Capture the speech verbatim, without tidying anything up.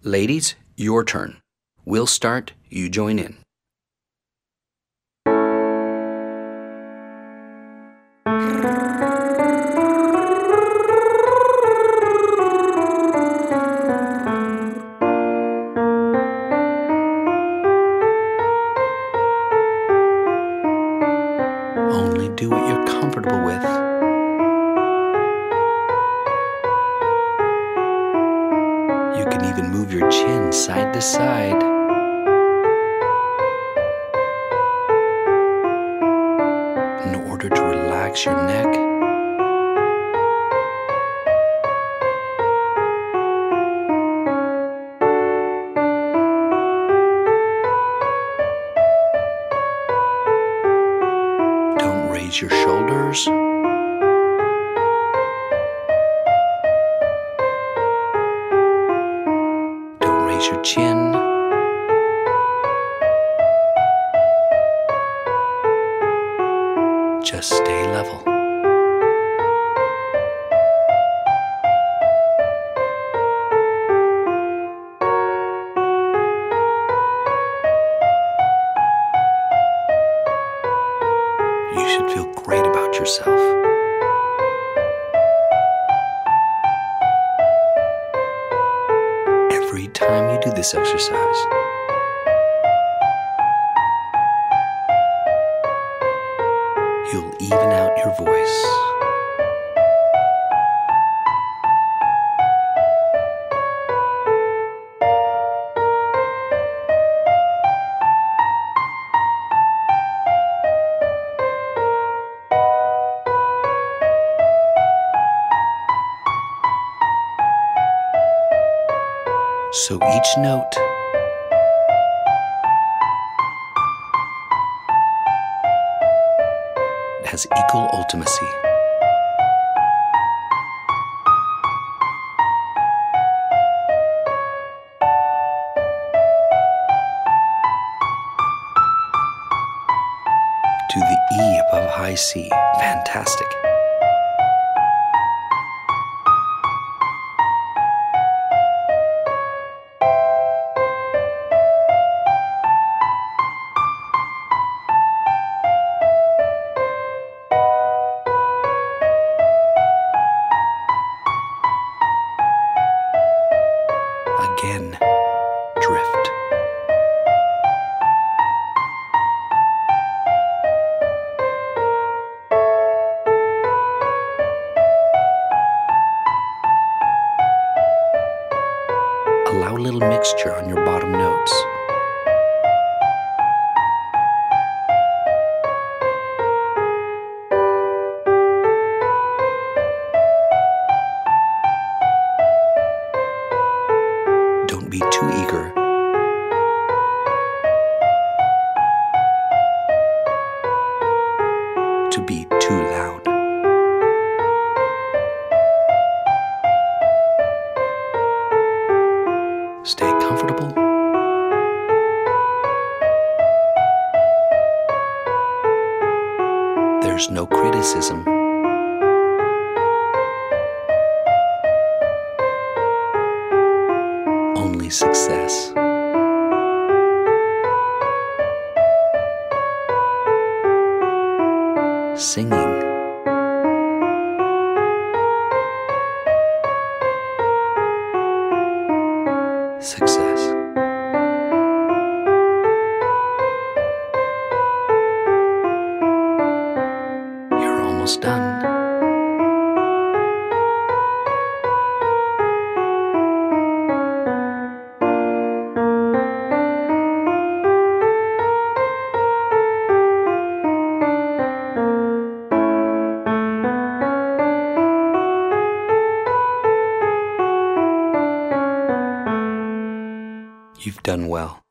Ladies, your turn. We'll start, you join in. Only do what you're comfortable with. You can even move your chin side to side. In order to relax your neck. Don't raise your shoulders. Don't raise your chin. Just stay level. You should feel great about yourself. Every time you do this exercise, you'll even out your voice. So each note has equal ultimacy. To the E above high C. Fantastic. Again, drift. Allow a little mixture on your bottom notes. Don't be too eager. To be too loud. Stay comfortable. There's no criticism. Only success. Singing. Success. You're almost done. You've done well.